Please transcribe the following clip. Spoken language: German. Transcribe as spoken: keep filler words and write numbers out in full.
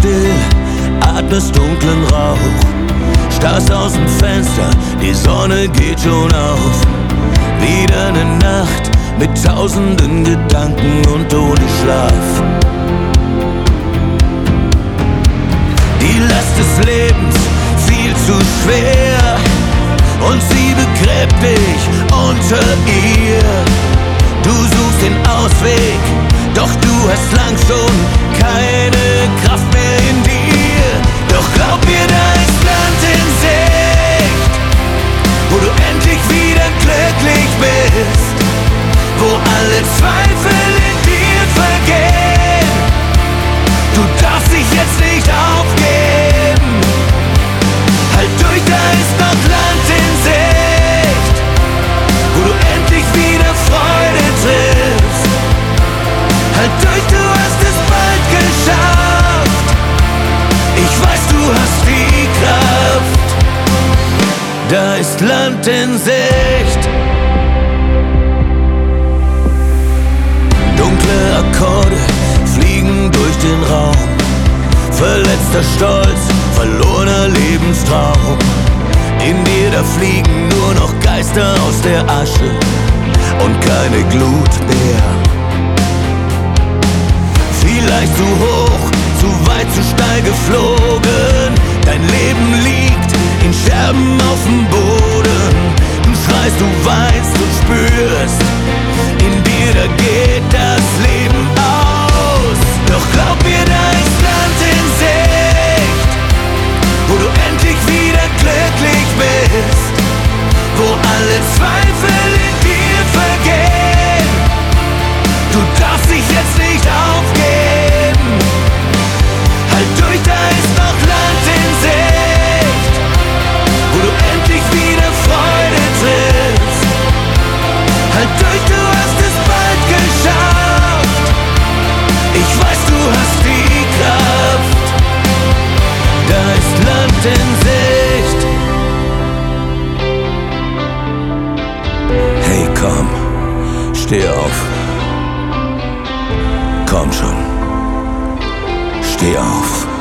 still, atmest dunklen Rauch, starrst aus dem Fenster, die Sonne geht schon auf. Wieder eine Nacht mit tausenden Gedanken und ohne Schlaf. Die Last des Lebens viel zu schwer und sie begräbt dich unter ihr. Du suchst den Ausweg, doch du hast lang schon keine Kraft mehr in dir. Doch glaub mir, da ist Land in Sicht, wo du endlich wieder glücklich bist, wo alle Zweifel in dir vergehen. Du darfst dich jetzt nicht aufgeben. Halt durch, da ist noch Land in Sicht, wo du endlich wieder Freude triffst. Halt durch, du hast es bald geschafft. Ich weiß, du hast die Kraft. Da ist Land in Sicht. Dunkle Akkorde fliegen durch den Raum. Verletzter Stolz, verlorener Lebenstraum. In dir da fliegen nur noch Geister aus der Asche und keine Glut mehr. Vielleicht zu hoch, zu weit, zu steil geflogen. Dein Leben liegt in Scherben auf dem Boden. Du schreist, du weinst und spürst, in dir da geht das Leben aus. Doch glaub mir, da ist Land in Sicht, wo du endlich wieder glücklich bist, wo alle Zweifel in dir vergehen. Du darfst dich jetzt nicht aufgeben. Halt durch, da ist noch Land in Sicht, wo du endlich wieder Freude triffst. Halt durch, du hast es bald geschafft. Ich weiß, du hast die Kraft. Da ist Land in Sicht. Hey, komm, steh auf. Komm schon, steh auf.